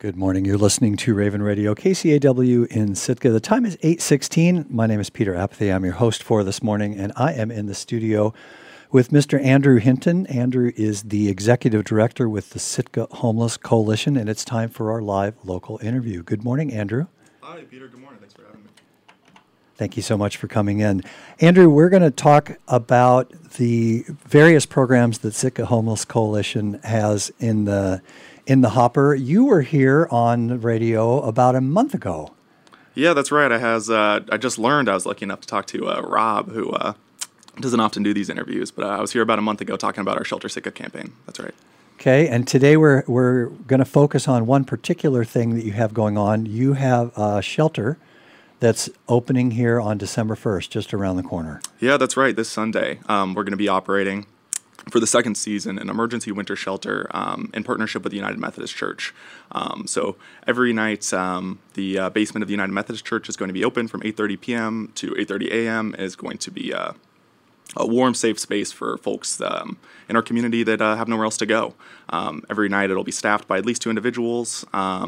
Good morning. You're listening to Raven Radio, KCAW in Sitka. The time is 8:16. My name is Peter Apathy. I'm your host for this morning, and I am in the studio with Mr. Andrew Hinton. Andrew is the Executive Director with the Sitka Homeless Coalition, and it's time for our live local interview. Good morning, Andrew. Hi, Peter. Good morning. Thanks for having me. Thank you so much for coming in. Andrew, we're going to talk about the various programs that Sitka Homeless Coalition has in the hopper. You were here on the radio about a month ago. Yeah, that's right. I just learned I was lucky enough to talk to Rob, who doesn't often do these interviews, but I was here about a month ago talking about our Shelter Sitka campaign. That's right. Okay, and today we're going to focus on one particular thing that you have going on. You have a shelter that's opening here on December 1st, just around the corner. Yeah, that's right. This Sunday, we're going to be operating for the second season an emergency winter shelter in partnership with the United Methodist Church. So every night, the basement of the United Methodist Church is going to be open from 8:30 p.m. to 8:30 a.m. It is going to be a warm, safe space for folks in our community that have nowhere else to go. Every night it'll be staffed by at least 2 individuals,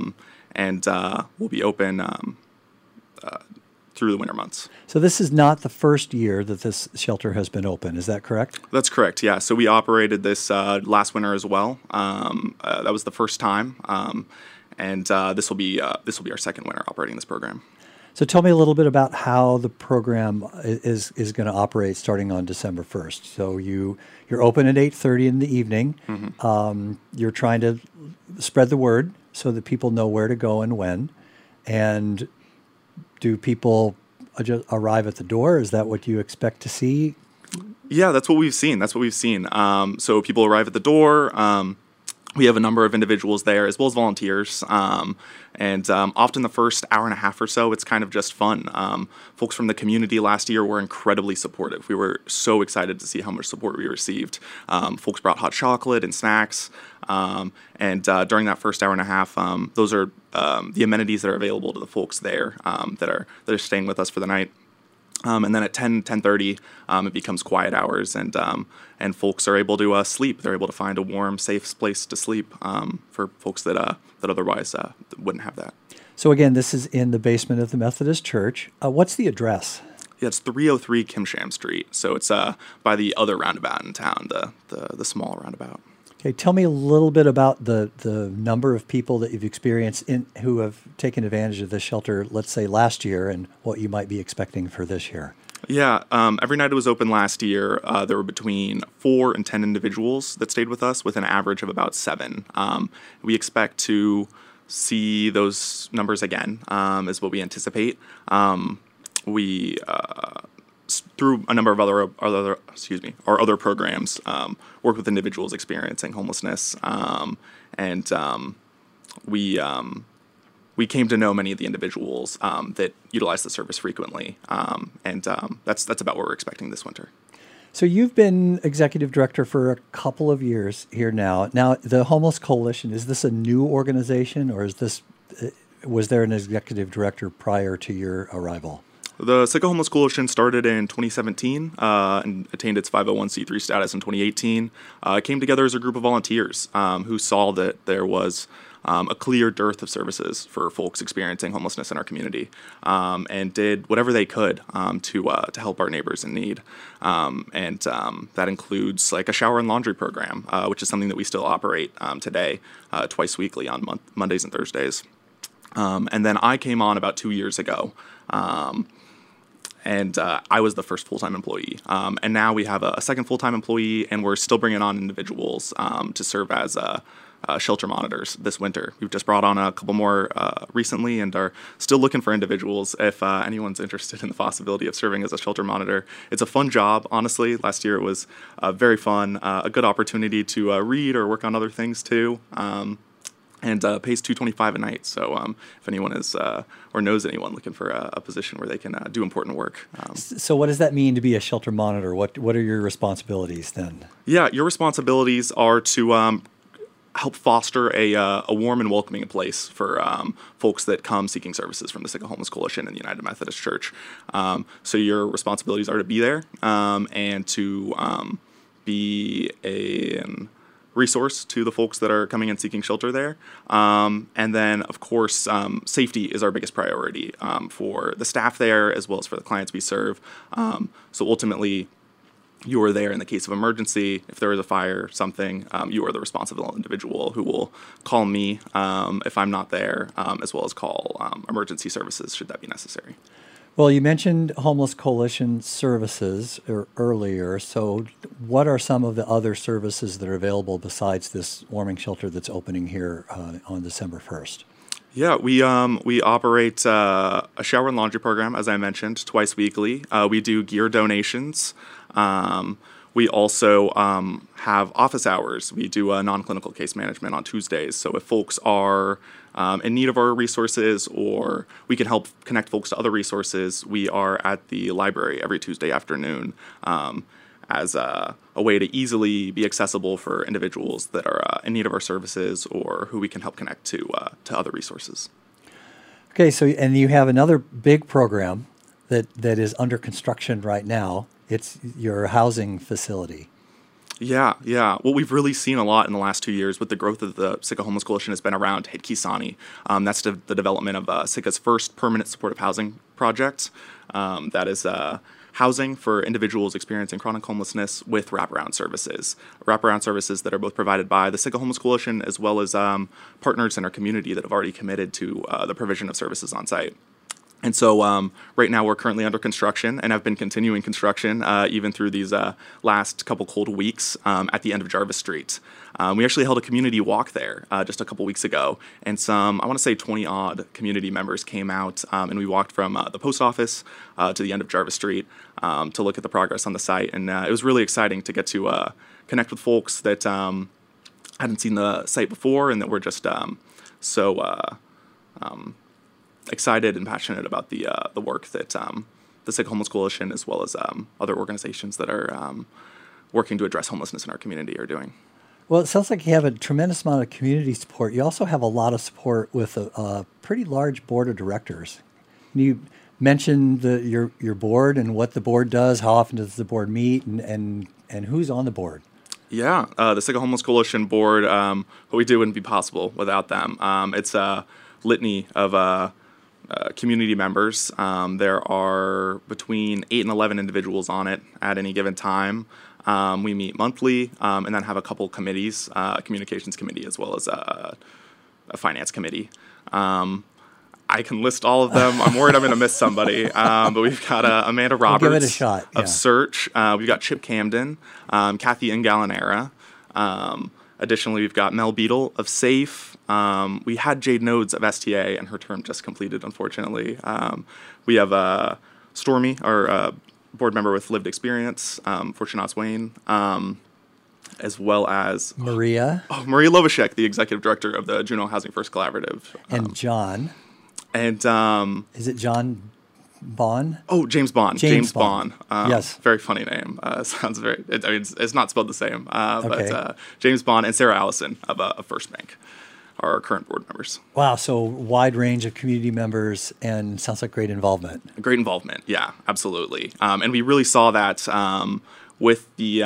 and we'll be open through the winter months. So this is not the first year that this shelter has been open, is that correct? That's correct, yeah. So we operated this last winter as well. That was the first time, and this will be our second winter operating this program. So tell me a little bit about how the program is going to operate starting on December 1st. So you're open at 8:30 in the evening. Mm-hmm. You're trying to spread the word so that people know where to go and when. And do people just arrive at the door? Is that what you expect to see? Yeah, that's what we've seen. So people arrive at the door. We have a number of individuals there, as well as volunteers. And often the first hour and a half or so, it's kind of just fun. Folks from the community last year were incredibly supportive. We were so excited to see how much support we received. Folks brought hot chocolate and snacks. And during that first hour and a half, those are the amenities that are available to the folks there that are staying with us for the night. And then at 10:30, it becomes quiet hours, and folks are able to sleep. They're able to find a warm, safe place to sleep for folks that otherwise wouldn't have that. So again, this is in the basement of the Methodist Church. What's the address? Yeah, it's 303 Kimsham Street. So it's by the other roundabout in town, the small roundabout. Okay, tell me a little bit about the number of people that you've experienced who have taken advantage of this shelter, let's say last year, and what you might be expecting for this year. Yeah, every night it was open last year, there were between 4 and 10 individuals that stayed with us, with an average of about 7. We expect to see those numbers again, is what we anticipate. We through a number of our other programs, work with individuals experiencing homelessness, and we came to know many of the individuals that utilize the service frequently, and that's about what we're expecting this winter. So you've been executive director for a couple of years here now. Now, the Homeless Coalition, is this a new organization, or was there an executive director prior to your arrival? The Sitka Homeless Coalition started in 2017 and attained its 501c3 status in 2018. It came together as a group of volunteers who saw that there was a clear dearth of services for folks experiencing homelessness in our community, and did whatever they could to help our neighbors in need. And that includes like a shower and laundry program, which is something that we still operate today, twice weekly on Mondays and Thursdays. And then I came on about 2 years ago. And I was the first full-time employee. And now we have a second full-time employee, and we're still bringing on individuals to serve as shelter monitors this winter. We've just brought on a couple more recently and are still looking for individuals if anyone's interested in the possibility of serving as a shelter monitor. It's a fun job, honestly. Last year it was very fun, a good opportunity to read or work on other things too. And pays $225 a night. So if anyone is or knows anyone looking for a position where they can do important work. So what does that mean to be a shelter monitor? What are your responsibilities then? Yeah, your responsibilities are to help foster a warm and welcoming place for folks that come seeking services from the Sitka Homeless Coalition and the United Methodist Church. So your responsibilities are to be there and to be an resource to the folks that are coming and seeking shelter there. And then, of course, safety is our biggest priority for the staff there as well as for the clients we serve. So ultimately, you are there in the case of emergency. If there is a fire, something, you are the responsible individual who will call me if I'm not there, as well as call emergency services should that be necessary. Well, you mentioned Homeless Coalition services earlier. So what are some of the other services that are available besides this warming shelter that's opening here on December 1st? Yeah, we operate a shower and laundry program, as I mentioned, twice weekly. We do gear donations. We also have office hours. We do non-clinical case management on Tuesdays. So if folks are in need of our resources, or we can help connect folks to other resources, we are at the library every Tuesday afternoon as a way to easily be accessible for individuals that are in need of our services or who we can help connect to other resources. Okay, so and you have another big program that is under construction right now. It's your housing facility. Yeah. What we've really seen a lot in the last 2 years with the growth of the Sitka Homeless Coalition has been around Hitkisani. That's the development of Sitka's first permanent supportive housing project. That is housing for individuals experiencing chronic homelessness with wraparound services. Wraparound services that are both provided by the Sitka Homeless Coalition as well as partners in our community that have already committed to the provision of services on site. And so right now we're currently under construction and have been continuing construction even through these last couple cold weeks at the end of Jarvis Street. We actually held a community walk there just a couple weeks ago, and some, I want to say 20-odd community members came out and we walked from the post office to the end of Jarvis Street to look at the progress on the site. And it was really exciting to get to connect with folks that hadn't seen the site before and that were just so excited and passionate about the work that the Sitka Homeless Coalition, as well as other organizations that are working to address homelessness in our community, are doing. Well, it sounds like you have a tremendous amount of community support. You also have a lot of support with a pretty large board of directors. Can you mention your board and what the board does? How often does the board meet, and who's on the board? Yeah, the Sitka Homeless Coalition board, what we do wouldn't be possible without them. It's a litany of community members. There are between 8 and 11 individuals on it at any given time. We meet monthly and then have a couple committees, a communications committee as well as a finance committee. I can list all of them. I'm worried I'm going to miss somebody, but we've got Amanda Roberts give it a shot. of Search. We've got Chip Camden, Kathy Ingalanera. Additionally, we've got Mel Beadle of SAFE. We had Jade Nodes of STA, and her term just completed, unfortunately. We have Stormy, our board member with lived experience, for Shanaz Wayne, as well as Maria. Maria Lovashek, the executive director of the Juneau Housing First Collaborative. And John. And is it John Bond? Oh, James Bond. James Bond. Yes. Very funny name. Sounds very. It's not spelled the same. Okay. But James Bond and Sarah Allison of First Bank are our current board members. Wow. So wide range of community members, and sounds like great involvement. Great involvement. Yeah, absolutely. And we really saw that with the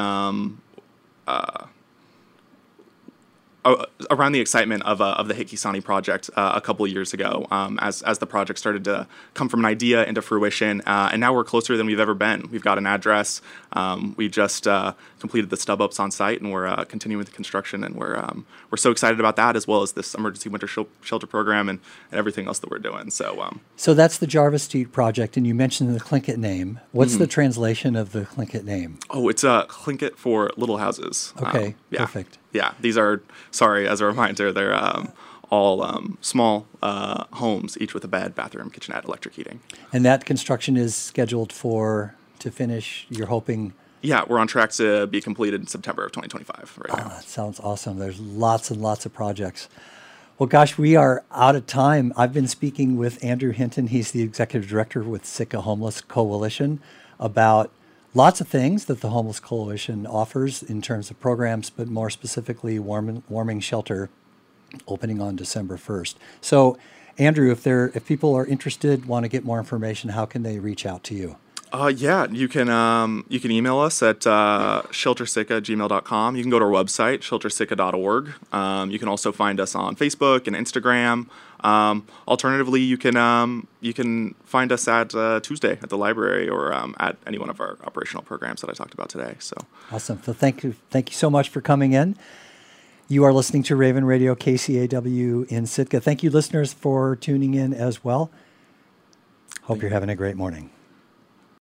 around the excitement of the Hitkisani project a couple of years ago, as the project started to come from an idea into fruition, and now we're closer than we've ever been. We've got an address. We just completed the stub ups on site, and we're continuing with the construction, and we're so excited about that, as well as this emergency winter shelter program and everything else that we're doing. So that's the Jarvis Street project, and you mentioned the Tlingit name. What's the translation of the Tlingit name? Oh, it's Tlingit for little houses. Okay, yeah. Perfect. Yeah, these are, sorry, as a reminder, they're all small homes, each with a bed, bathroom, kitchenette, electric heating. And that construction is scheduled to finish, you're hoping? Yeah, we're on track to be completed in September of 2025 right now. That sounds awesome. There's lots and lots of projects. Well, gosh, we are out of time. I've been speaking with Andrew Hinton. He's the executive director with Sitka Homeless Coalition about lots of things that the Homeless Coalition offers in terms of programs, but more specifically warming shelter opening on December 1st. So, Andrew, if people are interested, want to get more information, how can they reach out to you? Yeah, you can email us at sheltersitka@gmail.com. You can go to our website, sheltersitka.org. You can also find us on Facebook and Instagram. Alternatively, you can find us at Tuesday at the library or at any one of our operational programs that I talked about today. So awesome. So thank you so much for coming in. You are listening to Raven Radio, KCAW in Sitka. Thank you, listeners, for tuning in as well. Hope you're having a great morning.